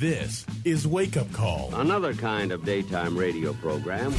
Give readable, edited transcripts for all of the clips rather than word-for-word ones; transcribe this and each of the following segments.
This is Wake Up Call Another kind of daytime radio program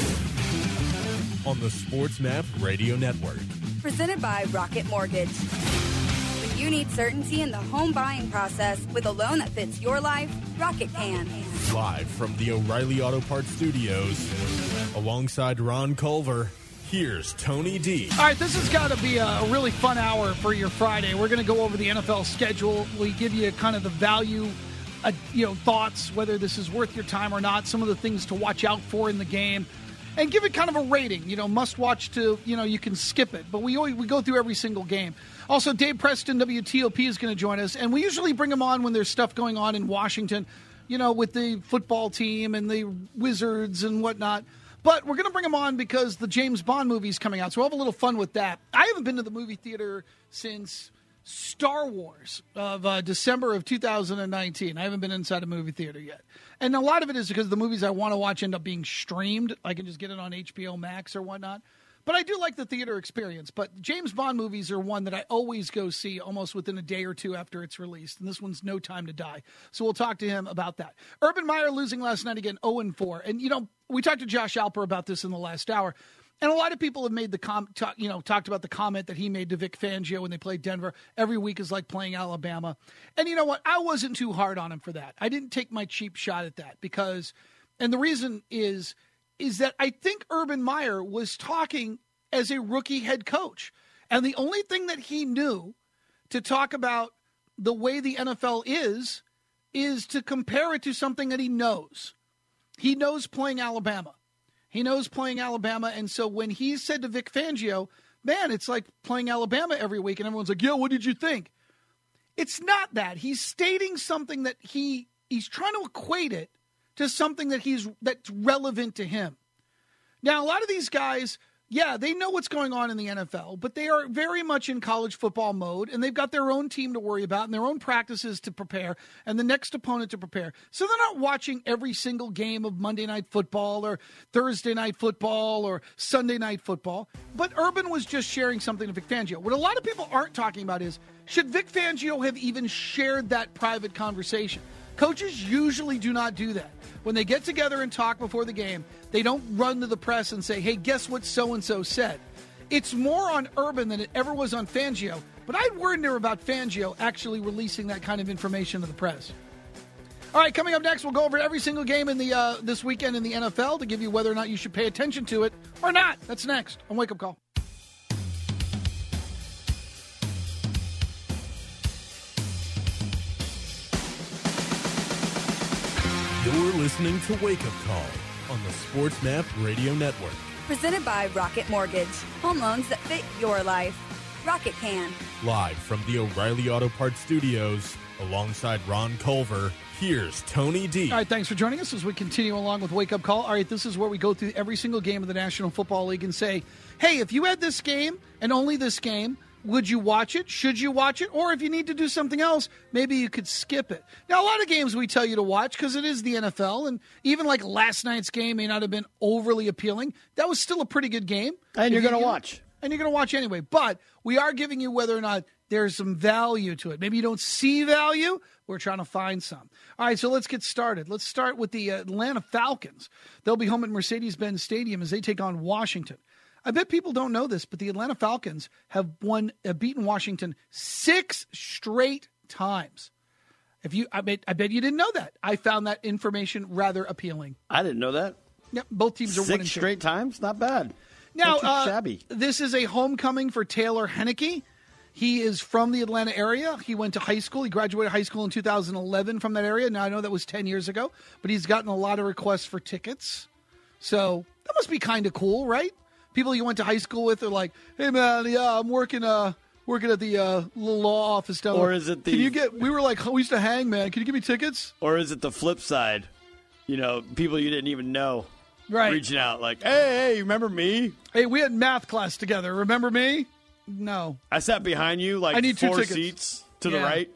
on the SportsMap Radio Network. Presented by Rocket Mortgage. When you need certainty in the home buying process with a loan that fits your life, Rocket can. Live from the O'Reilly Auto Parts Studios, alongside Ron Culver, here's Tony D. All right, this has got to be a really fun hour for your Friday. We're going to go over the NFL schedule. We give you kind of the value, thoughts, whether this is worth your time or not, some of the things to watch out for in the game, and give it kind of a rating, must watch to, you can skip it. But we go through every single game. Also, Dave Preston, WTOP, is going to join us, and we usually bring him on when there's stuff going on in Washington, with the football team and the Wizards and whatnot. But we're going to bring him on because the James Bond movie is coming out, so we'll have a little fun with that. I haven't been to the movie theater since Star Wars of December of 2019. I haven't been inside a movie theater yet. And a lot of it is because the movies I want to watch end up being streamed. I can just get it on HBO Max or whatnot. But I do like the theater experience. But James Bond movies are one that I always go see almost within a day or two after it's released. And this one's No Time to Die. So we'll talk to him about that. Urban Meyer losing last night again, 0-4. And, we talked to Josh Alper about this in the last hour. And a lot of people have made the talked about the comment that he made to Vic Fangio when they played Denver. Every week is like playing Alabama. And you know what? I wasn't too hard on him for that. I didn't take my cheap shot at that because, and the reason is that I think Urban Meyer was talking as a rookie head coach. And the only thing that he knew to talk about the way the NFL is to compare it to something that he knows. He knows playing Alabama. He knows playing Alabama, and so when he said to Vic Fangio, man, it's like playing Alabama every week, and everyone's like, yeah, what did you think? It's not that. He's stating something that he's trying to equate it to something that's relevant to him. Now, a lot of these guys, yeah, they know what's going on in the NFL, but they are very much in college football mode, and they've got their own team to worry about and their own practices to prepare and the next opponent to prepare. So they're not watching every single game of Monday Night Football or Thursday Night Football or Sunday Night Football. But Urban was just sharing something to Vic Fangio. What a lot of people aren't talking about is, should Vic Fangio have even shared that private conversation? Coaches usually do not do that. When they get together and talk before the game, they don't run to the press and say, hey, guess what so-and-so said. It's more on Urban than it ever was on Fangio, but I'd wonder about Fangio actually releasing that kind of information to the press. All right, coming up next, we'll go over every single game in the this weekend in the NFL to give you whether or not you should pay attention to it or not. That's next on Wake Up Call. You're listening to Wake Up Call on the SportsMap Radio Network. Presented by Rocket Mortgage. Home loans that fit your life. Rocket can. Live from the O'Reilly Auto Parts Studios, alongside Ron Culver, here's Tony D. All right, thanks for joining us as we continue along with Wake Up Call. All right, this is where we go through every single game of the National Football League and say, hey, if you had this game and only this game, would you watch it? Should you watch it? Or if you need to do something else, maybe you could skip it. Now, a lot of games we tell you to watch because it is the NFL, and even like last night's game may not have been overly appealing. That was still a pretty good game. And you're going to watch. And you're going to watch anyway. But we are giving you whether or not there's some value to it. Maybe you don't see value. We're trying to find some. All right, so let's get started. Let's start with the Atlanta Falcons. They'll be home at Mercedes-Benz Stadium as they take on Washington. I bet people don't know this, but the Atlanta Falcons have beaten Washington 6 straight times. I bet you didn't know that. I found that information rather appealing. I didn't know that. Yep, both teams are 1-2. 6 straight times? Not bad. Now, shabby. This is a homecoming for Taylor Heinicke. He is from the Atlanta area. He went to high school. He graduated high school in 2011 from that area. Now, I know that was 10 years ago, but he's gotten a lot of requests for tickets. So that must be kind of cool, right? People you went to high school with are like, hey, man, yeah, I'm working at the little law office down there. Or is it the... we used to hang, man. Can you give me tickets? Or is it the flip side? People you didn't even know. Right. Reaching out like, hey, remember me? Hey, we had math class together. Remember me? No. I sat behind you I need 4 seats to the right.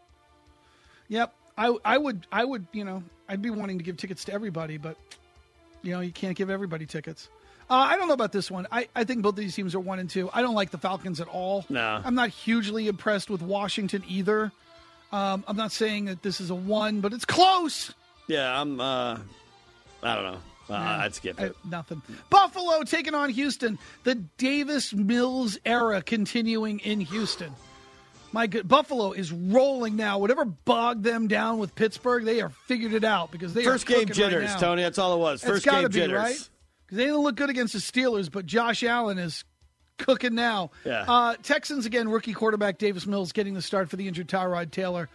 Yep. I would, I'd be wanting to give tickets to everybody, but, you can't give everybody tickets. I don't know about this one. I think both of these teams are 1-2. I don't like the Falcons at all. No. I'm not hugely impressed with Washington either. I'm not saying that this is a 1, but it's close. Yeah, I don't know. I'd skip it. Nothing. Buffalo taking on Houston. The Davis Mills era continuing in Houston. My good, Buffalo is rolling now. Whatever bogged them down with Pittsburgh, they are figured it out because they first are game cooking jitters, right now. Tony. That's all it was. First game jitters, right? Because they didn't look good against the Steelers, but Josh Allen is cooking now. Yeah. Texans again. Rookie quarterback Davis Mills getting the start for the injured Tyrod Taylor.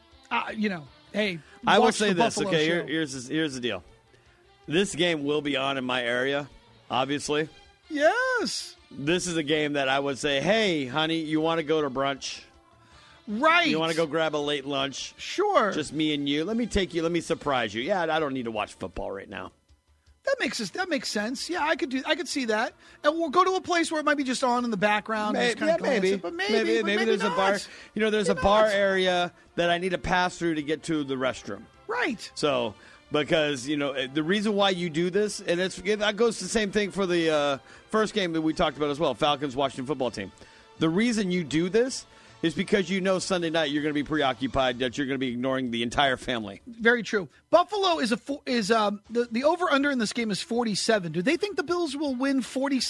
Hey, I will watch say the this. Buffalo Okay, show. here's the deal. This game will be on in my area, obviously. Yes. This is a game that I would say, hey, honey, you want to go to brunch? Right. You want to go grab a late lunch? Sure. Just me and you. Let me take you. Let me surprise you. Yeah, I don't need to watch football right now. That makes sense. Yeah, I could see that. And we'll go to a place where it might be just on in the background. Maybe, and just kind of maybe. But maybe there's not. a bar. There's a bar area that I need to pass through to get to the restroom. Right. So, because, the reason why you do this, and that goes to the same thing for the first game that we talked about as well, Falcons-Washington football team. The reason you do this is because Sunday night you're going to be preoccupied, that you're going to be ignoring the entire family. Very true. Buffalo is the over-under in this game is 47. Do they think the Bills will win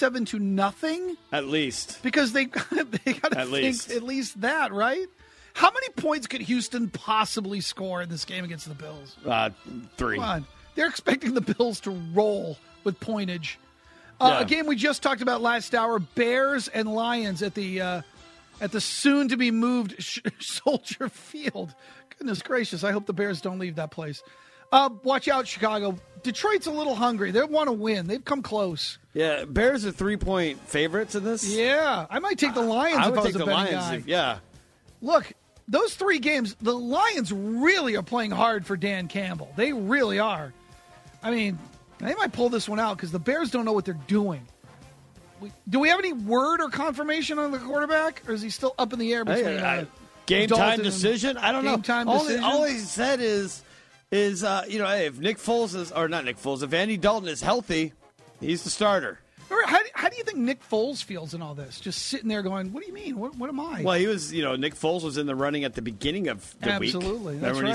47-0? At least. Because they got to think at least that, right? How many points could Houston possibly score in this game against the Bills? 3. Come on. They're expecting the Bills to roll with pointage. Yeah. A game we just talked about last hour, Bears and Lions at the soon-to-be-moved Soldier Field. Goodness gracious, I hope the Bears don't leave that place. Watch out, Chicago. Detroit's a little hungry. They want to win. They've come close. Yeah, Bears are 3-point favorites in this. Yeah, I might take the Lions I if would I was take a the betting Lions. guy. Yeah. Look, those 3 games, the Lions really are playing hard for Dan Campbell. They really are. I mean, they might pull this one out because the Bears don't know what they're doing. Do we have any word or confirmation on the quarterback, or is he still up in the air between game Dalton time decision? I don't know. Decision? All he said is hey, if Nick Foles if Andy Dalton is healthy, he's the starter. How do you think Nick Foles feels in all this? Just sitting there going, what do you mean? What am I? Well, he was, Nick Foles was in the running at the beginning of the week. Absolutely. That's Remember when right. he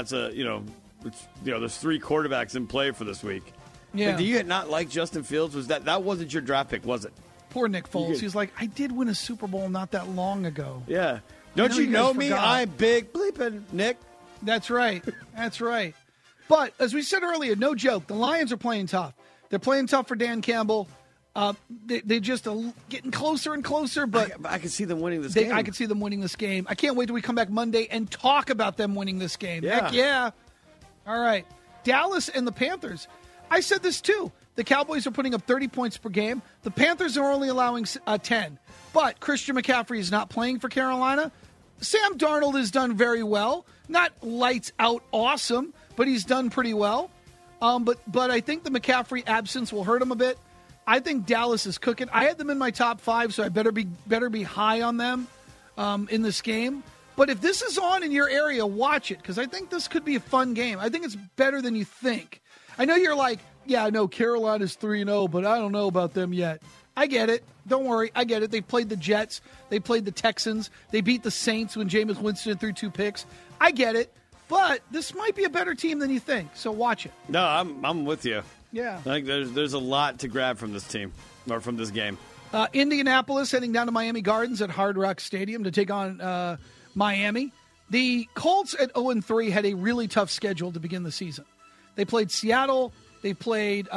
said, there's 3 quarterbacks in play for this week. Yeah. Like, do you not like Justin Fields? That wasn't your draft pick, was it? Poor Nick Foles. He's like, I did win a Super Bowl not that long ago. Yeah. Don't you know me? Forgot. I'm big bleeping Nick. That's right. That's right. But as we said earlier, no joke. The Lions are playing tough. They're playing tough for Dan Campbell. They just getting closer and closer. But I can see them winning this game. I can see them winning this game. I can't wait till we come back Monday and talk about them winning this game. Yeah. Heck yeah. All right. Dallas and the Panthers. I said this too. The Cowboys are putting up 30 points per game. The Panthers are only allowing 10. But Christian McCaffrey is not playing for Carolina. Sam Darnold has done very well. Not lights out awesome, but he's done pretty well. But I think the McCaffrey absence will hurt him a bit. I think Dallas is cooking. I had them in my top 5, so I better be high on them in this game. But if this is on in your area, watch it, because I think this could be a fun game. I think it's better than you think. I know you're like, yeah, I know Carolina's 3-0, but I don't know about them yet. I get it. Don't worry. I get it. They played the Jets. They played the Texans. They beat the Saints when Jameis Winston threw 2 picks. I get it. But this might be a better team than you think, so watch it. No, I'm with you. Yeah. I think there's a lot to grab from this team, or from this game. Indianapolis heading down to Miami Gardens at Hard Rock Stadium to take on Miami. The Colts at 0-3 had a really tough schedule to begin the season. They played Seattle. They played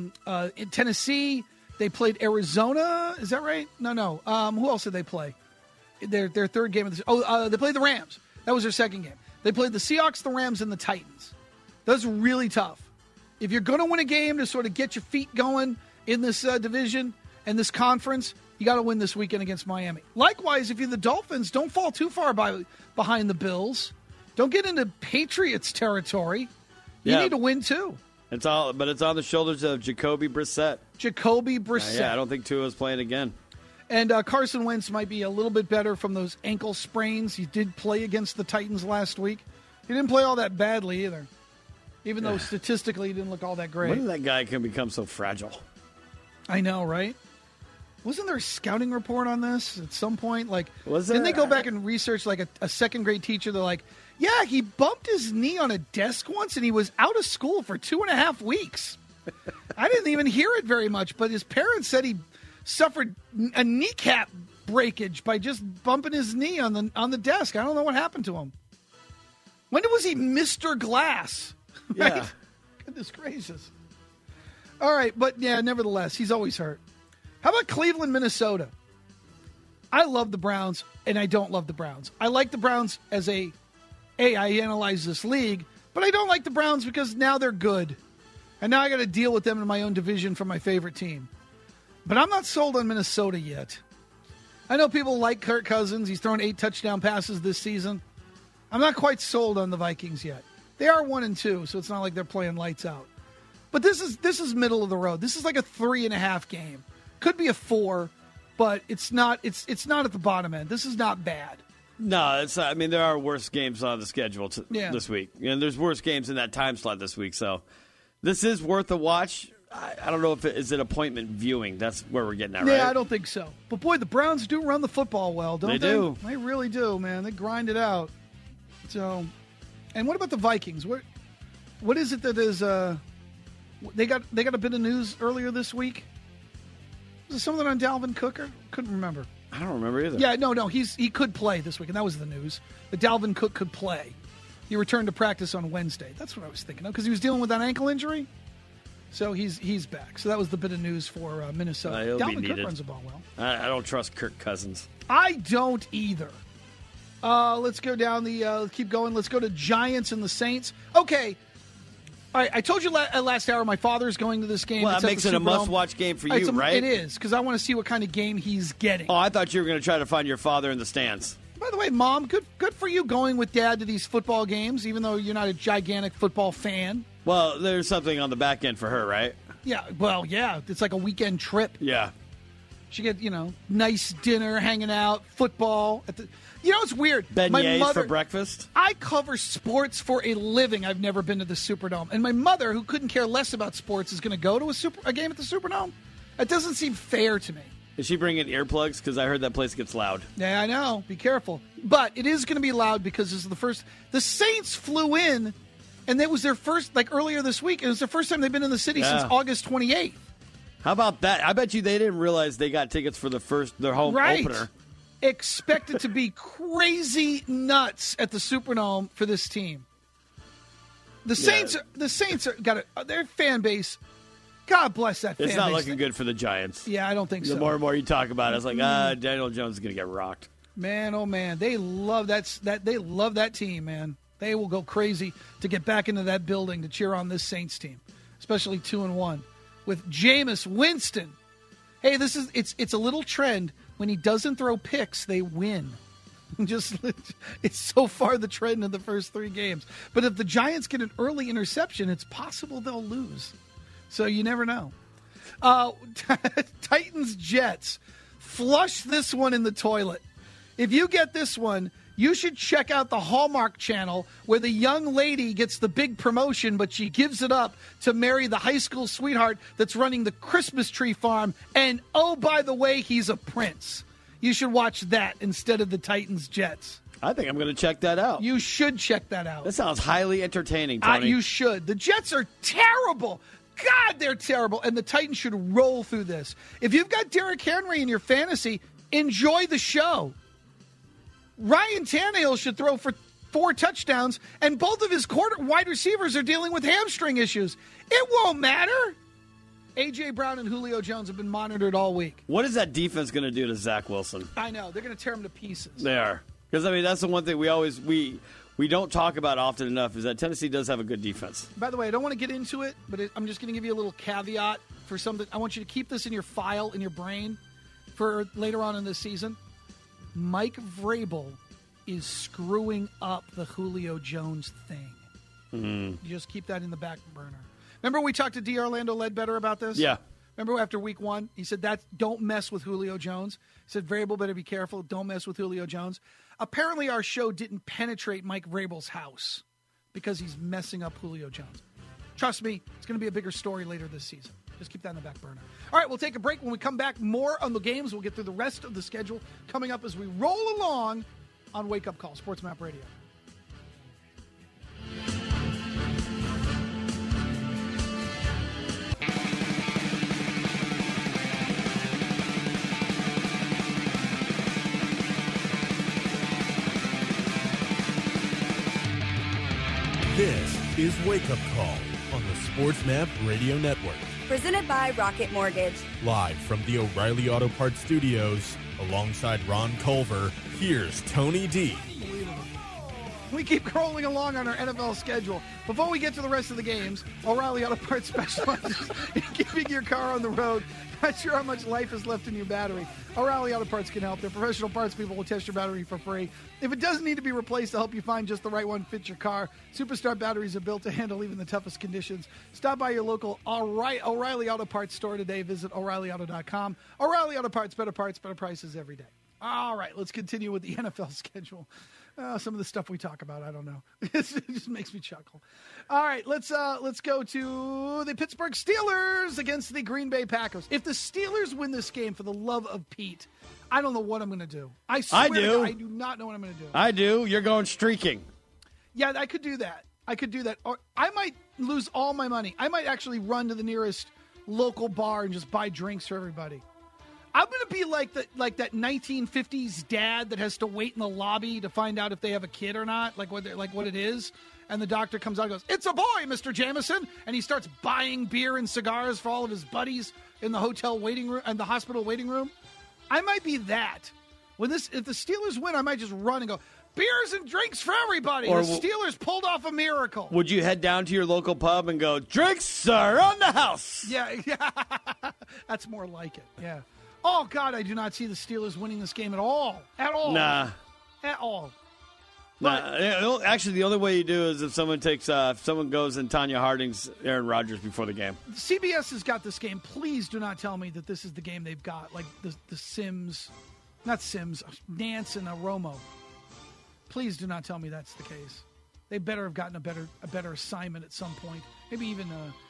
Tennessee. They played Arizona. Is that right? No. Who else did they play? Their third game of the they played the Rams. That was their second game. They played the Seahawks, the Rams, and the Titans. Those are really tough. If you're going to win a game to sort of get your feet going in this division and this conference, you got to win this weekend against Miami. Likewise, if you're the Dolphins, don't fall too far behind the Bills. Don't get into Patriots territory. You need to win too. It's on the shoulders of Jacoby Brissett. Yeah, I don't think Tua's playing again. And Carson Wentz might be a little bit better from those ankle sprains. He did play against the Titans last week. He didn't play all that badly either, even though statistically he didn't look all that great. When did that guy can become so fragile? I know, right? Wasn't there a scouting report on this at some point? Like, Was didn't there? they go back and research like a second grade teacher? They're like, yeah, he bumped his knee on a desk once and he was out of school for 2.5 weeks. I didn't even hear it very much, but his parents said he suffered a kneecap breakage by just bumping his knee on the desk. I don't know what happened to him. When was he Mr. Glass? Right? Yeah. Goodness gracious. All right, but yeah, nevertheless, he's always hurt. How about Cleveland, Minnesota? I love the Browns, and I don't love the Browns. I like the Browns as I analyze this league, but I don't like the Browns because now they're good. And now I got to deal with them in my own division for my favorite team. But I'm not sold on Minnesota yet. I know people like Kirk Cousins. He's thrown 8 touchdown passes this season. I'm not quite sold on the Vikings yet. They are 1-2, so it's not like they're playing lights out. But this is middle of the road. This is like a 3.5 game. Could be a 4, but it's not at the bottom end. This is not bad. No, it's. I mean, there are worse games on the schedule this week. And there's worse games in that time slot this week. So this is worth a watch. I don't know if it is an appointment viewing. That's where we're getting at, right? Yeah, I don't think so. But boy, the Browns do run the football well, don't they? They do. They really do, man. They grind it out. So, and what about the Vikings? What is it that is? They got a bit of news earlier this week. Was it something on Dalvin Cook? Couldn't remember. I don't remember either. Yeah, no, he could play this week, and that was the news. That Dalvin Cook could play. He returned to practice on Wednesday. That's what I was thinking of, because he was dealing with that ankle injury. So he's back. So that was the bit of news for Minnesota. Dalvin Cook runs the ball well. I don't trust Kirk Cousins. I don't either. Let's go down let's keep going. Let's go to Giants and the Saints. Okay. All right, I told you last hour my father's going to this game. Well, that makes it a must-watch game for you, right? It is, because I want to see what kind of game he's getting. Oh, I thought you were going to try to find your father in the stands. By the way, Mom, good for you going with Dad to these football games, even though you're not a gigantic football fan. Well, there's something on the back end for her, right? Yeah, well, yeah. It's like a weekend trip. Yeah. She get, nice dinner, hanging out, football. It's weird. Beignets for breakfast? I cover sports for a living. I've never been to the Superdome. And my mother, who couldn't care less about sports, is going to go to a game at the Superdome? That doesn't seem fair to me. Is she bringing earplugs? Because I heard that place gets loud. Yeah, I know. Be careful. But it is going to be loud because this is the first. The Saints flew in, and it was their first, earlier this week. It was the first time they've been in the city since August 28th. How about that? I bet you they didn't realize they got tickets for their home opener. Expect it to be crazy nuts at the Superdome for this team. The Saints are got their fan base. God bless that fan base. It's not looking good for the Giants. Yeah, I don't think so. The more and more you talk about it, it's like, Daniel Jones is going to get rocked. Man, oh man, they love that. They love that team, man. They will go crazy to get back into that building to cheer on this Saints team, especially 2-1 with Jameis Winston. Hey, it's a little trend. When he doesn't throw picks, they win. It's so far the trend in the first 3 games. But if the Giants get an early interception, it's possible they'll lose. So you never know. Titans, Jets. Flush this one in the toilet. If you get this one, you should check out the Hallmark Channel where the young lady gets the big promotion, but she gives it up to marry the high school sweetheart that's running the Christmas tree farm. And, oh, by the way, he's a prince. You should watch that instead of the Titans, Jets. I think I'm going to check that out. You should check that out. That sounds highly entertaining, Tony. You should. The Jets are terrible. God, they're terrible. And the Titans should roll through this. If you've got Derrick Henry in your fantasy, enjoy the show. Ryan Tannehill should throw for 4 touchdowns, and both of his wide receivers are dealing with hamstring issues. It won't matter. A.J. Brown and Julio Jones have been monitored all week. What is that defense going to do to Zach Wilson? I know. They're going to tear him to pieces. They are. Because, that's the one thing we don't talk about often enough is that Tennessee does have a good defense. By the way, I don't want to get into it, but I'm just going to give you a little caveat for something. I want you to keep this in your file, in your brain, for later on in this season. Mike Vrabel is screwing up the Julio Jones thing. You just keep that in the back burner. Remember we talked to D. Orlando Ledbetter about this? Yeah. Remember after week 1? He said, don't mess with Julio Jones. He said, Vrabel better be careful. Don't mess with Julio Jones. Apparently our show didn't penetrate Mike Vrabel's house because he's messing up Julio Jones. Trust me, it's going to be a bigger story later this season. Just keep that in the back burner. All right, we'll take a break. When we come back, more on the games. We'll get through the rest of the schedule coming up as we roll along on Wake Up Call, Sports Map Radio. This is Wake Up Call on the Sports Map Radio Network. Presented by Rocket Mortgage. Live from the O'Reilly Auto Parts Studios, alongside Ron Culver, here's Tony D. We keep rolling along on our NFL schedule. Before we get to the rest of the games, O'Reilly Auto Parts specializes in keeping your car on the road. Not sure how much life is left in your battery. O'Reilly Auto Parts can help. Their professional parts people will test your battery for free. If it doesn't need to be replaced, they'll help you find just the right one fits your car. Superstar batteries are built to handle even the toughest conditions. Stop by your local O'Reilly Auto Parts store today. Visit O'ReillyAuto.com. O'Reilly Auto Parts, better prices every day. All right, let's continue with the NFL schedule. Some of the stuff we talk about, I don't know. It just makes me chuckle. All right, let's go to the Pittsburgh Steelers against the Green Bay Packers. If the Steelers win this game, for the love of Pete, I don't know what I'm going to do. I swear to God, I do not know what I'm going to do. I do. You're going streaking. Yeah, I could do that. Or I might lose all my money. I might actually run to the nearest local bar and just buy drinks for everybody. I'm going to be like that 1950s dad that has to wait in the lobby to find out if they have a kid or not, like what it is. And the doctor comes out and goes, "It's a boy, Mr. Jameson." And he starts buying beer and cigars for all of his buddies in the hotel waiting room and the hospital waiting room. I might be that. If the Steelers win, I might just run and go, "Beers and drinks for everybody." Or the Steelers pulled off a miracle. Would you head down to your local pub and go, "Drinks are on the house"? Yeah. That's more like it. Yeah. Oh, God, I do not see the Steelers winning this game at all. At all. Nah. At all. Nah. Actually, the only way you do is if someone goes in Tanya Harding's Aaron Rodgers before the game. CBS has got this game. Please do not tell me that this is the game they've got. Like the Sims. Not Sims. Nance and Romo. Please do not tell me that's the case. They better have gotten a better assignment at some point. Maybe even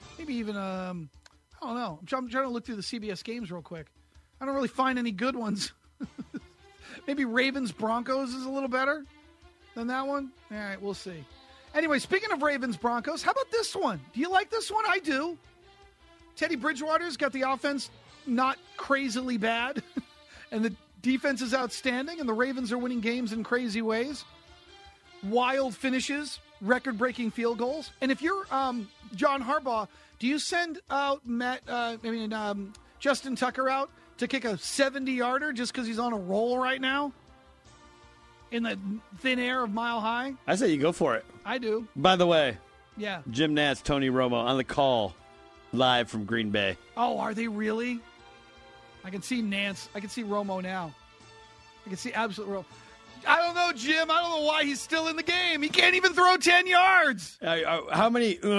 I don't know. I'm trying to look through the CBS games real quick. I don't really find any good ones. Maybe Ravens-Broncos is a little better than that one. All right, we'll see. Anyway, speaking of Ravens-Broncos, how about this one? Do you like this one? I do. Teddy Bridgewater's got the offense not crazily bad, and the defense is outstanding, and the Ravens are winning games in crazy ways. Wild finishes, record-breaking field goals. And if you're John Harbaugh, do you send out Justin Tucker out to kick a 70-yarder just because he's on a roll right now in the thin air of Mile High? I say you go for it. I do. By the way, yeah, Jim Nantz, Tony Romo on the call live from Green Bay. Oh, are they really? I can see Nance. I can see Romo now. I can see absolute Romo. I don't know, Jim. I don't know why he's still in the game. He can't even throw 10 yards. How many are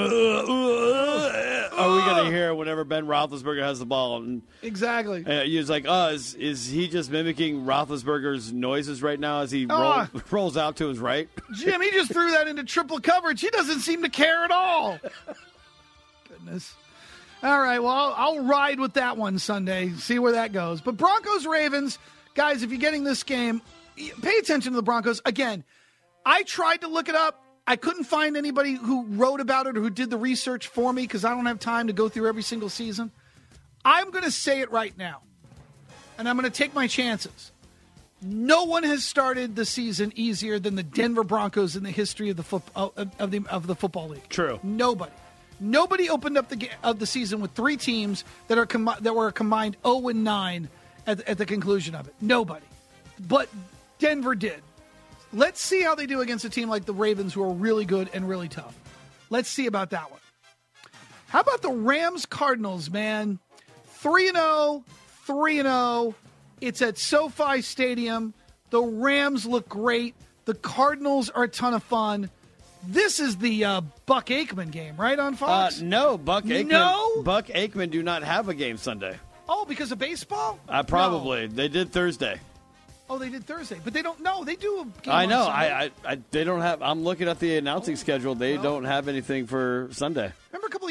we going to hear whenever Ben Roethlisberger has the ball? And, exactly. He's like, is he just mimicking Roethlisberger's noises right now as he rolls out to his right? Jim, he just threw that into triple coverage. He doesn't seem to care at all. Goodness. All right, well, I'll ride with that one Sunday, see where that goes. But Broncos-Ravens, guys, if you're getting this game, pay attention to the Broncos. Again, I tried to look it up. I couldn't find anybody who wrote about it or who did the research for me because I don't have time to go through every single season. I'm going to say it right now, and I'm going to take my chances. No one has started the season easier than the Denver Broncos in the history of the football league. True. Nobody opened up the season with three teams that were combined 0-9 at the conclusion of it. Nobody. But Denver did. Let's see how they do against a team like the Ravens, who are really good and really tough. Let's see about that one. How about the Rams-Cardinals, man? 3-0, 3-0. It's at SoFi Stadium. The Rams look great. The Cardinals are a ton of fun. This is the Buck Aikman game, right, on Fox? No, Buck Aikman. No? Buck Aikman do not have a game Sunday. Oh, because of baseball? Probably. No. They did Thursday. Oh, they did Thursday, but they don't. No, they do a game. I know. On Sunday. They don't have. I'm looking at the announcing schedule. They don't have anything for Sunday. Remember a couple of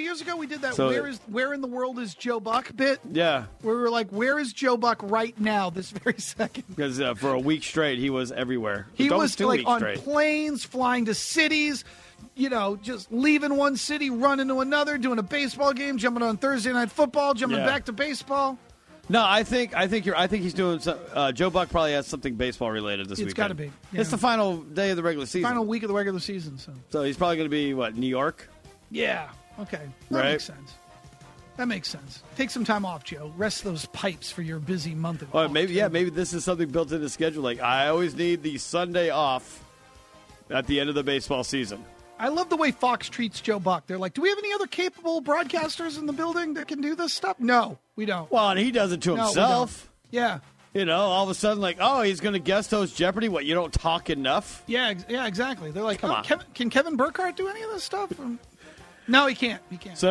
years ago we did that So- where in the world is Joe Buck bit? Yeah, Where we were like, where is Joe Buck right now, this very second? because for a week straight he was everywhere. He Almost was 2 like weeks on straight. planes, flying to cities, just leaving one city, running to another, doing a baseball game, jumping on Thursday Night Football, jumping Yeah. back to baseball. No, I think he's doing some. Joe Buck probably has something baseball related this weekend. It's gotta be, yeah. It's the final day of the regular season. Final week of the regular season, So he's probably going to be New York. yeah, okay, that Right. makes sense. That makes sense. Take some time off, Joe. Rest those pipes for your busy month of Or golf, maybe too. maybe this is something built into the schedule. Like I always need the Sunday off at the end of the baseball season. I love the way Fox treats Joe Buck. They're like, do we have any other capable broadcasters in the building that can do this stuff? No, we don't. Well, and he does it to No, we himself. don't. Yeah. All of a sudden, like, oh, he's going to guest host Jeopardy. What, you don't talk enough? Yeah, exactly. They're like, Come on. Can Kevin Burkhardt do any of this stuff? No, he can't. He can't.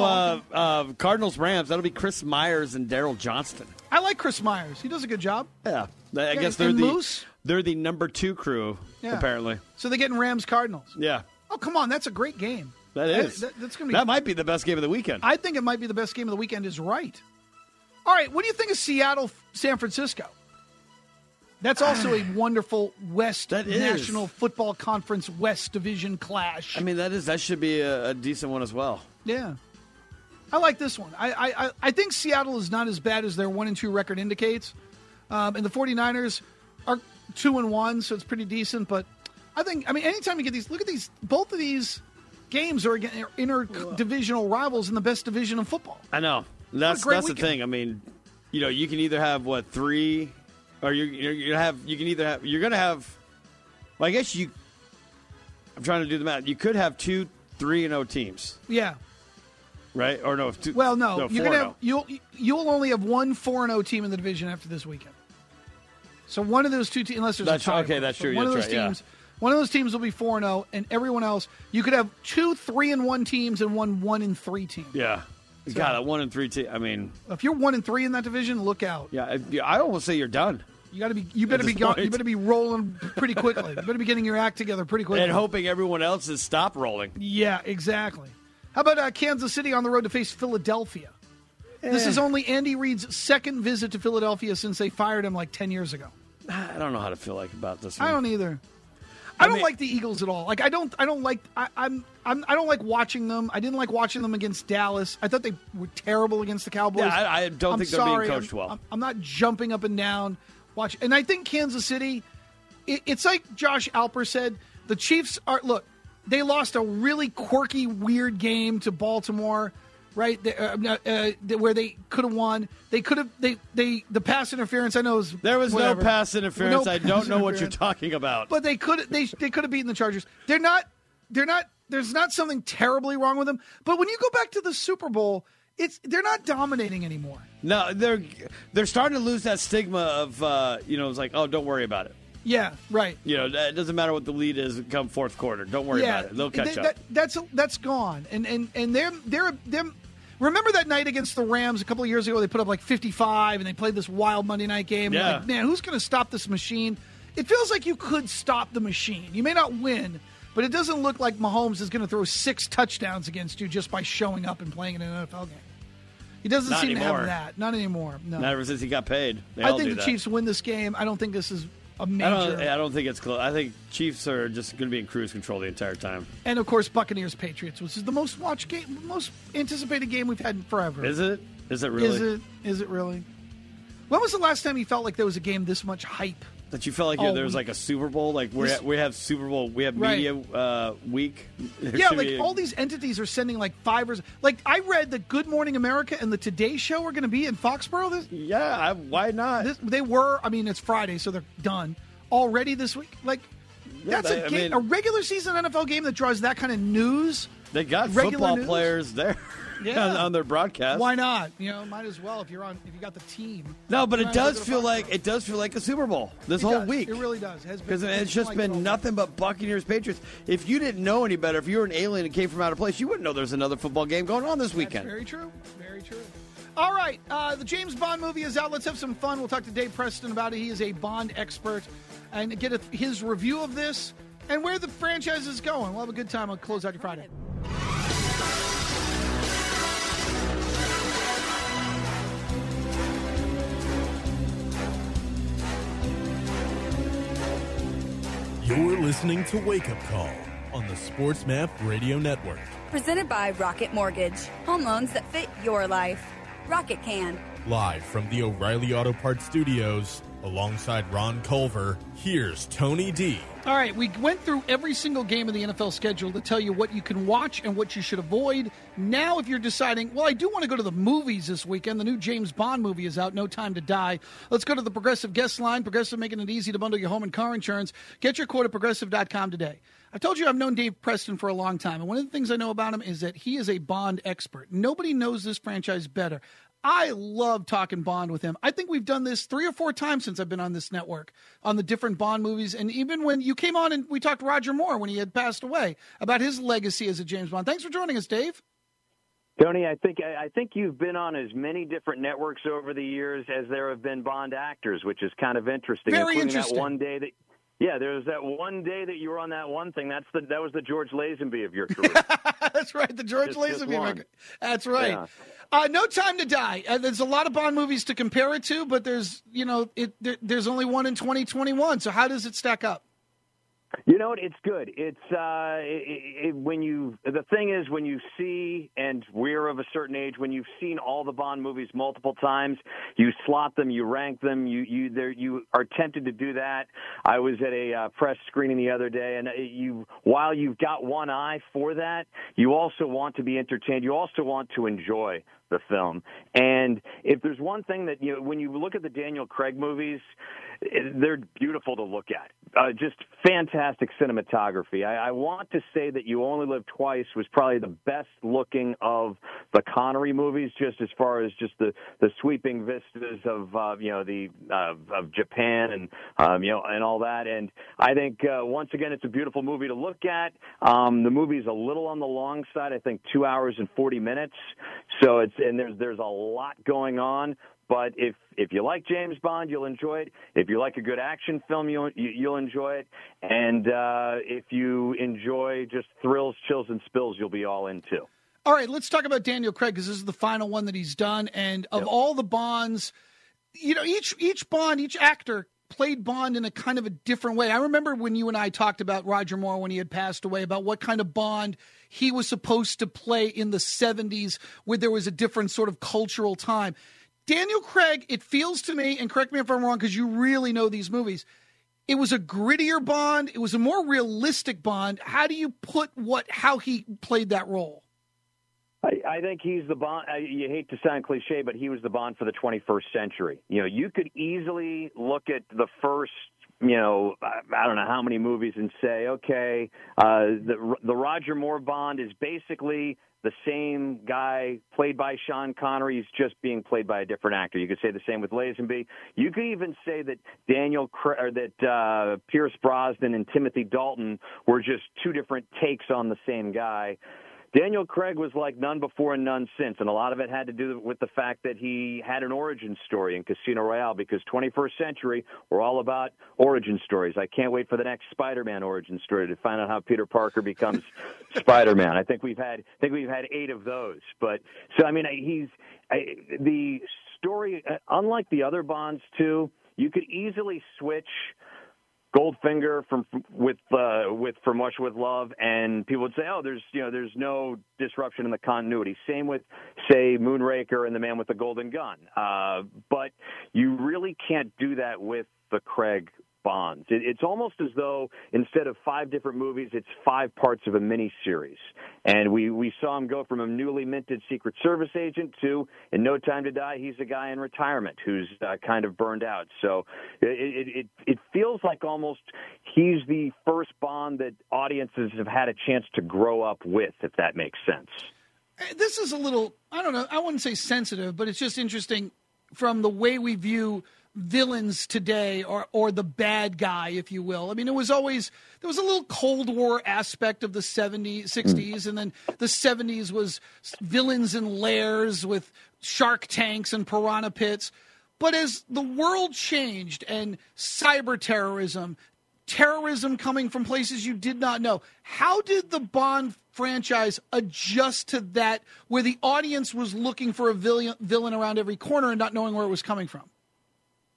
Cardinals Rams. That'll be Chris Myers and Daryl Johnston. I like Chris Myers. He does a good job. Yeah, I guess and Moose? they're the number 2 crew Yeah. apparently. So they're getting Rams Cardinals. Yeah, Oh, come on. That's a great game. that is. That's going to be. That might be the best game of the weekend. I think it might be the best game of the weekend is right. All right. What do you think of Seattle, San Francisco? That's also a wonderful West That is. National Football Conference West Division clash. I mean, that should be a decent one as well. Yeah. I like this one. I think Seattle is not as bad as their 1-2 record indicates. And the 49ers are 2-1, so it's pretty decent. But I mean, anytime you get these, look at these, both of these games are inter-divisional rivals in the best division of football. I know. That's great the weekend. thing. I mean, you can either have 3, or you're gonna have. Well, I guess I'm trying to do the math. You could have 2 3-0 teams, Yeah. right? Or no? Well, no. You're gonna 4-0. have you'll only have one 4-0 team in the division after this weekend. So one of those two teams, unless there's That's a tie. okay, that's true, One of that's those right, yeah. teams. One of those teams will be 4-0, and everyone else, you could have 2 3-1 teams and one 1-3 team. Yeah. God, a 1-3 team. I mean, If you're 1-3 in that division, look out. yeah. I almost say you're done. You better be this going. point. You better be rolling pretty quickly. You better be getting your act together pretty quickly. And hoping everyone else has stopped rolling. Yeah, exactly. How about Kansas City on the road to face Philadelphia? This is only Andy Reid's second visit to Philadelphia since they fired him like 10 years ago. I don't know how to feel like about this one. I don't either. I don't mean- like the Eagles at all. Like I don't like I don't like watching them. I didn't like watching them against Dallas. I thought they were terrible against the Cowboys. Yeah, I don't I'm think they're sorry. being coached well. I'm not jumping up and down. Watch, and I think Kansas City. It's like Josh Alper said. The Chiefs are They lost a really quirky, weird game to Baltimore, right? Where they could have won. They could have. The pass interference. I know is There was whatever. no pass interference. No I pass don't know what you're interference. talking about. But they could have beaten the Chargers. They're not. There's not something terribly wrong with them. But when you go back to the Super Bowl, they're not dominating anymore. No, they're starting to lose that stigma of it's like, oh, don't worry about it. Yeah, right. It doesn't matter what the lead is come fourth quarter. Don't worry about it. They'll catch up. That's gone. And they're remember that night against the Rams a couple of years ago? They put up like 55, and they played this wild Monday night game. Yeah. Like, man, who's going to stop this machine? It feels like you could stop the machine. You may not win, but it doesn't look like Mahomes is going to throw 6 touchdowns against you just by showing up and playing in an NFL game. He doesn't Not seem to anymore. have that. Not anymore. No. Not ever since he got paid. They I all think do the that. Chiefs win this game. I don't think this is a major. I don't think it's close. I think Chiefs are just going to be in cruise control the entire time. And of course, Buccaneers Patriots, which is the most watched game, most anticipated game we've had in forever. Is it? Is it really? Is it really? When was the last time you felt like there was a game this much hype? That you felt like Oh, there was like a Super Bowl? Like we have Super Bowl, we have Right. media week. There Yeah, should like be- all these entities are sending like fivers. Like I read that Good Morning America and the Today Show are going to be in Foxborough. Yeah, why not? They were. I mean, it's Friday, so they're done already this week. Like Yeah, that's a game, a regular season NFL game that draws that kind of news. They got regular football news? players there Yeah. on their broadcast. Why not? Might as well if you got the team. No, but Might it as well does go to feel Foxborough. like a Super Bowl this It whole does. week. It really does. Because it's just been nothing but Buccaneers Patriots. If you didn't know any better, if you were an alien and came from outer place, you wouldn't know there's another football game going on this weekend. That's very true. Very true. All right, the James Bond movie is out. Let's have some fun. We'll talk to Dave Preston about it. He is a Bond expert, and get his review of this and where the franchise is going. We'll have a good time on Close Out Your Friday. You're listening to Wake Up Call on the Sports Map Radio Network. Presented by Rocket Mortgage. Home loans that fit your life. Rocket can. Live from the O'Reilly Auto Parts Studios, alongside Ron Culver, here's Tony D. All right, we went through every single game of the NFL schedule to tell you what you can watch and what you should avoid. Now, if you're deciding, well, I do want to go to the movies this weekend, the new James Bond movie is out, No Time to Die. Let's go to the Progressive guest line. Progressive making it easy to bundle your home and car insurance. Get your quote at Progressive.com today. I've told you I've known Dave Preston for a long time, and one of the things I know about him is that he is a Bond expert. Nobody knows this franchise better. I love talking Bond with him. I think we've done this 3 or 4 times since I've been on this network, on the different Bond movies. And even when you came on and we talked to Roger Moore when he had passed away about his legacy as a James Bond. Thanks for joining us, Dave. Tony, I think you've been on as many different networks over the years as there have been Bond actors, which is kind of interesting. Very interesting. That one day that, yeah, there was that one day that you were on that one thing. That was the George Lazenby of your career. That's right, the George Lazenby. That's right. Yeah. No Time to Die. There's a lot of Bond movies to compare it to, but there's only one in 2021. So how does it stack up? You know what? It's good. It's the thing is, when you see, and we're of a certain age, when you've seen all the Bond movies multiple times, you slot them, you rank them, you are tempted to do that. I was at a press screening the other day, and while you've got one eye for that, you also want to be entertained. You also want to enjoy the film. And if there's one thing that, when you look at the Daniel Craig movies, they're beautiful to look at. Just fantastic cinematography. I want to say that You Only Live Twice was probably the best looking of the Connery movies, just as far as just the sweeping vistas of of Japan and and all that. And I think once again, it's a beautiful movie to look at. The movie's a little on the long side. I think 2 hours and 40 minutes. So there's a lot going on. But if you like James Bond, you'll enjoy it. If you like a good action film, you'll enjoy it. And if you enjoy just thrills, chills, and spills, you'll be all in too. All right, let's talk about Daniel Craig, because this is the final one that he's done. And of all the Bonds, each Bond, each actor played Bond in a kind of a different way. I remember when you and I talked about Roger Moore when he had passed away, about what kind of Bond he was supposed to play in the 70s, where there was a different sort of cultural time. Daniel Craig, it feels to me, and correct me if I'm wrong because you really know these movies, it was a grittier Bond. It was a more realistic Bond. How do you put how he played that role? I think he's the Bond. You hate to sound cliche, but he was the Bond for the 21st century. You could easily look at the first, I don't know how many movies and say, okay, the Roger Moore Bond is basically the same guy played by Sean Connery. He's just being played by a different actor. You could say the same with Lazenby. You could even say that Pierce Brosnan and Timothy Dalton were just two different takes on the same guy. Daniel Craig was like none before and none since, and a lot of it had to do with the fact that he had an origin story in Casino Royale, because 21st century, we're all about origin stories. I can't wait for the next Spider-Man origin story to find out how Peter Parker becomes Spider-Man. I think we've had 8 of those. But so I mean, the story, unlike the other Bonds too, you could easily switch Goldfinger from Russia with Love, and people would say, "Oh, there's no disruption in the continuity." Same with, say, Moonraker and The Man with the Golden Gun. But you really can't do that with the Craig Bonds. It's almost as though instead of 5 different movies, it's 5 parts of a mini-series. And we saw him go from a newly minted Secret Service agent to, in No Time to Die, he's a guy in retirement who's kind of burned out. So it feels like almost he's the first Bond that audiences have had a chance to grow up with, if that makes sense. This is a little, I don't know, I wouldn't say sensitive, but it's just interesting from the way we view villains today, or the bad guy, if you will. I mean, there was a little Cold War aspect of the 70s, 60s, and then the 70s was villains in lairs with shark tanks and piranha pits. But as the world changed and cyber terrorism coming from places you did not know, how did the Bond franchise adjust to that, where the audience was looking for a villain around every corner and not knowing where it was coming from?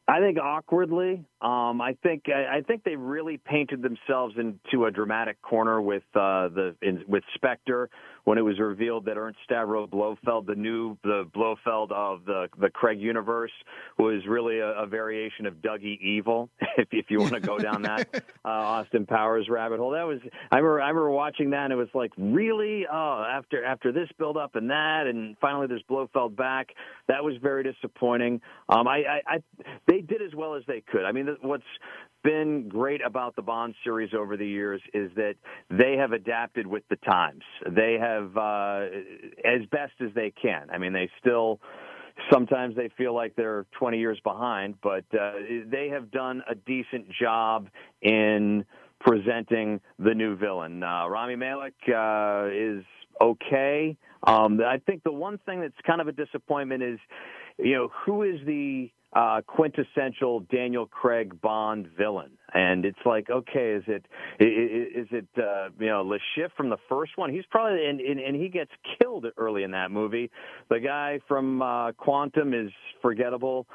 I think awkwardly. I think they really painted themselves into a dramatic corner with Spectre when it was revealed that Ernst Stavro Blofeld, the Blofeld of the Craig universe, was really a variation of Dougie Evil. if you want to go down that Austin Powers rabbit hole, I remember watching that and it was like, really? Oh, after this build up and that, and finally there's Blofeld back. That was very disappointing. They did as well as they could. I mean, what's been great about the Bond series over the years is that they have adapted with the times. They have, as best as they can. I mean, sometimes they feel like they're 20 years behind, but they have done a decent job in presenting the new villain. Rami Malek is okay. I think the one thing that's kind of a disappointment is, who is the quintessential Daniel Craig Bond villain? And it's like, okay, is it Le Chiffre from the first one? He's probably and he gets killed early in that movie. The guy from Quantum is forgettable.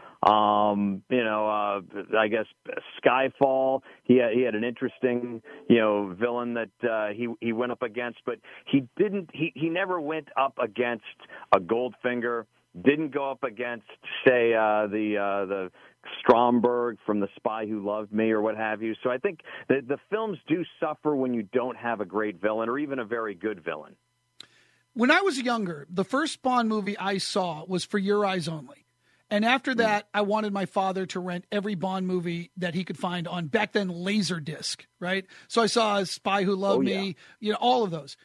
I guess Skyfall. He had an interesting villain that he went up against, but he never went up against a Goldfinger. Didn't go up against, say, the Stromberg from The Spy Who Loved Me or what have you. So I think the films do suffer when you don't have a great villain or even a very good villain. When I was younger, the first Bond movie I saw was For Your Eyes Only. And after that, I wanted my father to rent every Bond movie that he could find on, back then, Laserdisc, right? So I saw Spy Who Loved Me, all of those.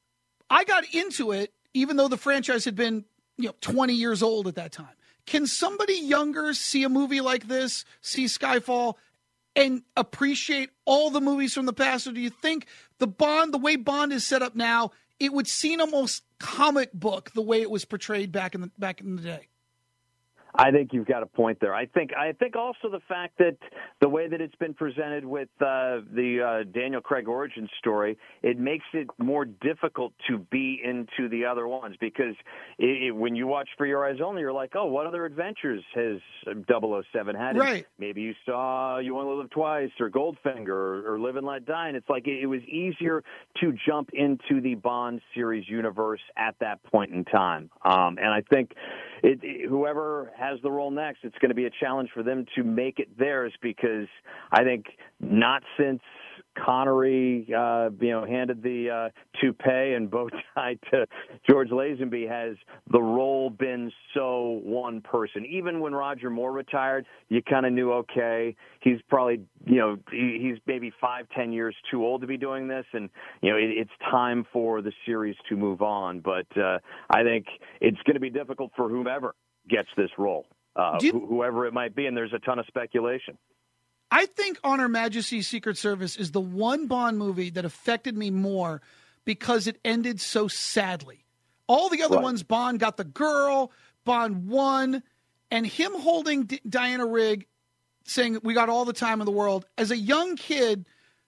I got into it, even though the franchise had been 20 years old at that time. Can somebody younger see a movie like this, see Skyfall, and appreciate all the movies from the past? Or do you think the way Bond is set up now, it would seem almost comic book the way it was portrayed back in the day? I think you've got a point there. I think also the fact that the way that it's been presented with the Daniel Craig origin story, it makes it more difficult to be into the other ones because when you watch For Your Eyes Only, you're like, oh, what other adventures has 007 had? Right. Maybe you saw You Only Live Twice or Goldfinger or Live and Let Die. And it's like it was easier to jump into the Bond series universe at that point in time. And I think whoever has the role next, it's going to be a challenge for them to make it theirs because I think not since Connery, handed the toupee and bow tie to George Lazenby has the role been so one person. Even when Roger Moore retired, you kind of knew, okay, he's probably, he's maybe 5-10 years too old to be doing this, and it's time for the series to move on. But I think it's going to be difficult for whomever gets this role, whoever it might be, and there's a ton of speculation. I think On Her Majesty's Secret Service is the one Bond movie that affected me more because it ended so sadly. All the other ones, Bond got the girl, Bond won, and him holding Diana Rigg saying, we got all the time in the world. As a young kid,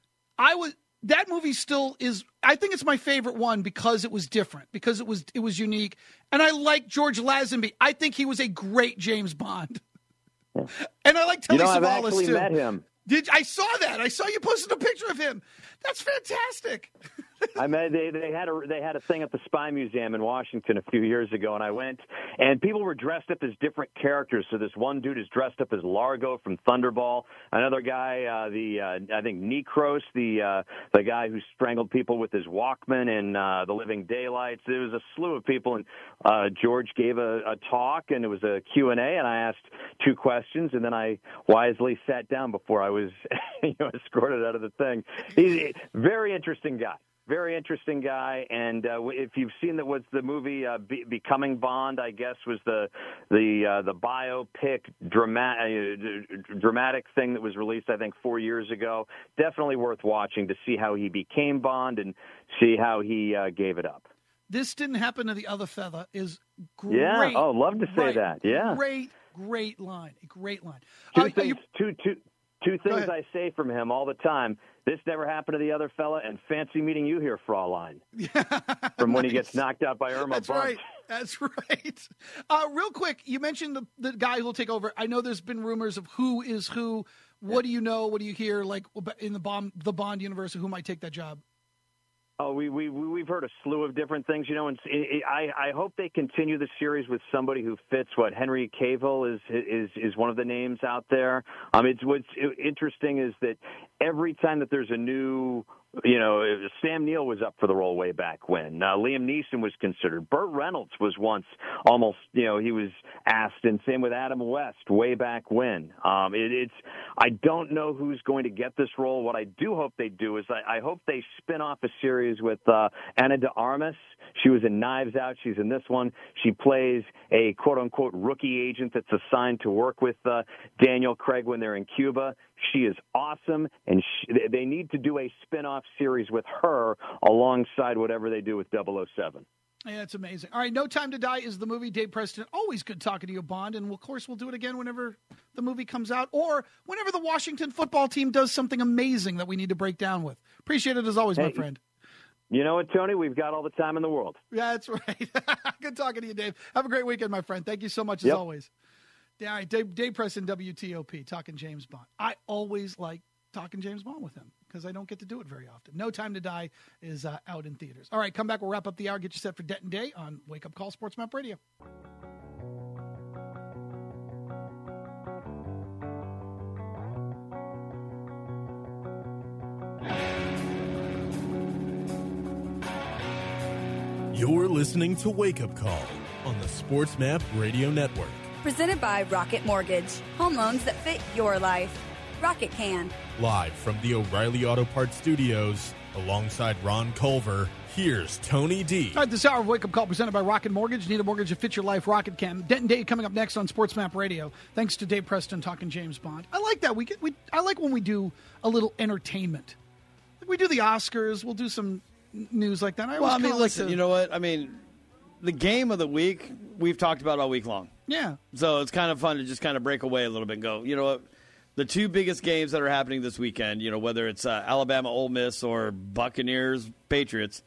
that movie still is, I think it's my favorite one because it was different, because it was unique. And I like George Lazenby. I think he was a great James Bond. And I like Telly Savalas, too. I've actually met him. I saw that. I saw you posted a picture of him. That's fantastic. I met they had a thing at the Spy Museum in Washington a few years ago, and I went, and people were dressed up as different characters. So this one dude is dressed up as Largo from Thunderball. Another guy, I think Necros, the guy who strangled people with his Walkman in The Living Daylights. There was a slew of people, and George gave a talk, and it was a Q&A, and I asked 2 questions, and then I wisely sat down before I was escorted out of the thing. He's a very interesting guy. Very interesting guy, and if you've seen the movie Becoming Bond, I guess was the biopic dramatic thing that was released, I think 4 years ago. Definitely worth watching to see how he became Bond and see how he gave it up. This didn't happen to the other fella is great. Yeah, love to say that. Yeah, great line, a great line. Two things I say from him all the time. This never happened to the other fella, and fancy meeting you here, Fraulein. From when he gets knocked out by Irma Bunt. Right. That's right. Real quick, you mentioned the guy who will take over. I know there's been rumors of who is who. What do you know? What do you hear? Like in the Bond universe, who might take that job? Oh, we've heard a slew of different things, and I hope they continue the series with somebody who fits. What Henry Cavill is one of the names out there. What's interesting is that every time that there's a new, Sam Neill was up for the role way back when. Liam Neeson was considered. Burt Reynolds was once almost, he was asked, and same with Adam West way back when. I don't know who's going to get this role. What I do hope they do is I hope they spin off a series with Ana de Armas. She was in Knives Out. She's in this one. She plays a quote-unquote rookie agent that's assigned to work with Daniel Craig when they're in Cuba. She is awesome, and they need to do a spin-off series with her alongside whatever they do with 007. Yeah, it's amazing. All right, No Time to Die is the movie. Dave Preston, always good talking to you, Bond. And, of course, we'll do it again whenever the movie comes out or whenever the Washington football team does something amazing that we need to break down with. Appreciate it as always, my friend. You know what, Tony? We've got all the time in the world. Yeah, that's right. Good talking to you, Dave. Have a great weekend, my friend. Thank you so much as always. All right, Dave Preston, WTOP, talking James Bond. I always like talking James Bond with him because I don't get to do it very often. No Time to Die is out in theaters. All right, come back. We'll wrap up the hour. Get you set for Denton Day on Wake Up Call Sports Map Radio. You're listening to Wake Up Call on the Sports Map Radio Network. Presented by Rocket Mortgage. Home loans that fit your life. Rocket can. Live from the O'Reilly Auto Parts Studios, alongside Ron Culver, here's Tony D. All right, this hour of Wake Up Call presented by Rocket Mortgage. Need a mortgage that fits your life, Rocket can. Denton Day coming up next on Sports Map Radio. Thanks to Dave Preston talking James Bond. I like that. I like when we do a little entertainment. Like we do the Oscars. We'll do some news like that. Listen, you know what? The game of the week we've talked about all week long. Yeah. So it's kind of fun to just kind of break away a little bit and go, you know what? The two biggest games that are happening this weekend, whether it's Alabama, Ole Miss, or Buccaneers, Patriots,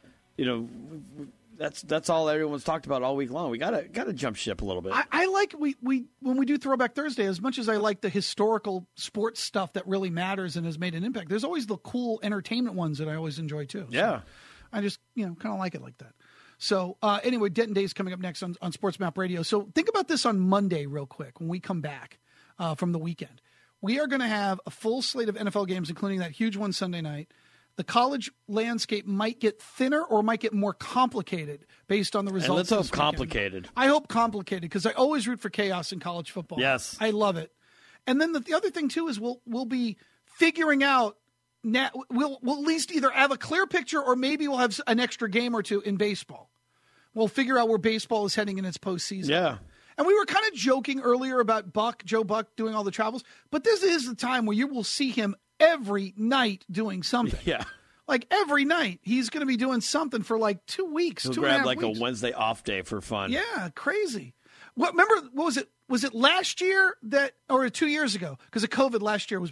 that's all everyone's talked about all week long. We gotta jump ship a little bit. I like when we do Throwback Thursday, as much as I like the historical sports stuff that really matters and has made an impact, there's always the cool entertainment ones that I always enjoy too. Yeah. So I just kind of like it like that. So anyway, Denton Day is coming up next on Sports Map Radio. So think about this on Monday real quick when we come back from the weekend. We are going to have a full slate of NFL games, including that huge one Sunday night. The college landscape might get thinner or might get more complicated based on the results. And let's hope complicated. I hope complicated because I always root for chaos in college football. Yes. I love it. And then the other thing, too, is we'll be figuring out we'll at least either have a clear picture or maybe we'll have an extra game or two in baseball. We'll figure out where baseball is heading in its postseason. Yeah. And we were kind of joking earlier about Joe Buck doing all the travels, but this is the time where you will see him every night doing something. Yeah. Like every night, he's going to be doing something for like 2 weeks. He'll 2.5 grab like weeks. a Wednesday off day for fun. Yeah, crazy. What was it? Was it last year or 2 years ago? Because of COVID last year was.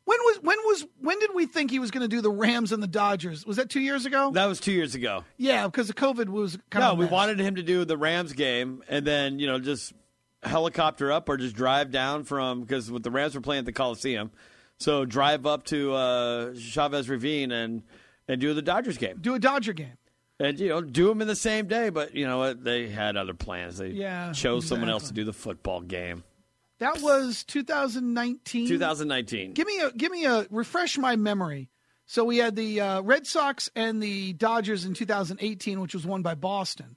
When did we think he was going to do the Rams and the Dodgers? Was that 2 years ago? That was 2 years ago. Yeah, because of COVID was kind of. No, we wanted him to do the Rams game and then just helicopter up or just drive down because with the Rams were playing at the Coliseum, so drive up to Chavez Ravine and do the Dodgers game. Do a Dodger game. And, do them in the same day. But, you know what? They had other plans. They chose someone else to do the football game. That was 2019. 2019. Give me a refresh my memory. So we had the Red Sox and the Dodgers in 2018, which was won by Boston.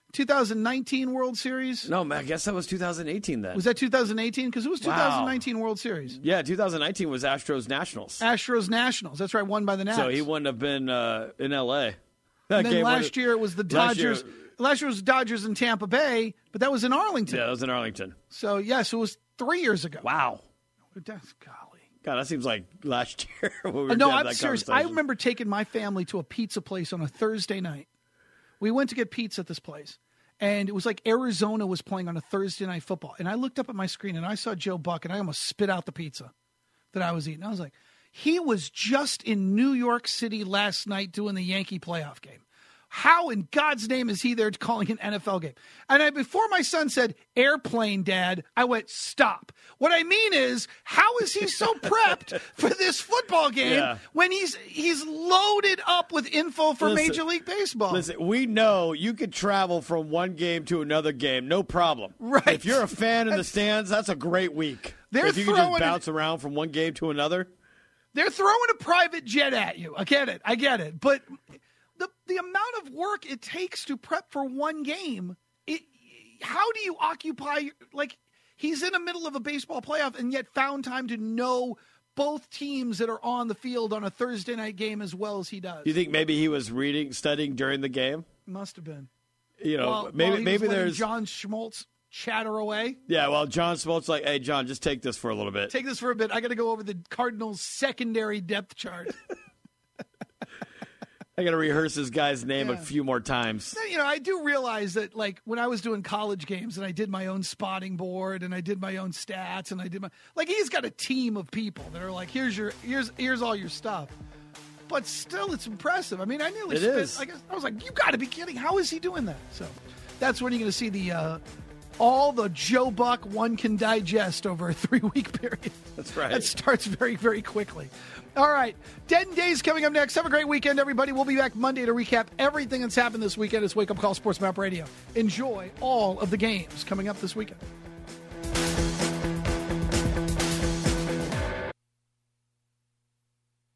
2019 World Series? No, man, I guess that was 2018 then. Was that 2018? Because it was 2019 World Series. Yeah, 2019 was Astros-Nationals. Astros-Nationals. That's right, won by the Nats. So he wouldn't have been in L.A. And then last year it was the Dodgers. Last year was Dodgers in Tampa Bay, but that was in Arlington. Yeah, that was in Arlington. So, yes, it was 3 years ago. Wow. Golly. God, that seems like last year. No, I'm serious. I remember taking my family to a pizza place on a Thursday night. We went to get pizza at this place, and it was like Arizona was playing on a Thursday night football. And I looked up at my screen, and I saw Joe Buck, and I almost spit out the pizza that I was eating. I was like, he was just in New York City last night doing the Yankee playoff game. how in God's name is he there calling an NFL game? And before my son said, airplane, Dad, I went, stop. What I mean is, how is he so prepped for this football game when he's loaded up with info for Major League Baseball? Listen, we know you could travel from one game to another game, no problem. Right. If you're a fan in the stands, that's a great week. If you can just bounce around from one game to another. They're throwing a private jet at you. I get it. But the amount of work it takes to prep for one game, how do you occupy, he's in the middle of a baseball playoff and yet found time to know both teams that are on the field on a Thursday night game as well as he does. You think maybe he was studying during the game? Must have been. Maybe there's John Schmaltz chatter away. Yeah, well, John Schmaltz like, hey, John, just take this for a little bit. Take this for a bit. I got to go over the Cardinals' secondary depth chart. I got to rehearse this guy's name a few more times. I do realize that, when I was doing college games and I did my own spotting board and I did my own stats and I did he's got a team of people that are like, here's all your stuff. But still, it's impressive. I mean, I nearly spent. I was like, you got to be kidding! How is he doing that? So that's when you're going to see the all the Joe Buck one can digest over a 3-week period. That's right. That starts very, very quickly. All right. Dead Days coming up next. Have a great weekend, everybody. We'll be back Monday to recap everything that's happened this weekend. It's Wake Up Call Sports Map Radio. Enjoy all of the games coming up this weekend.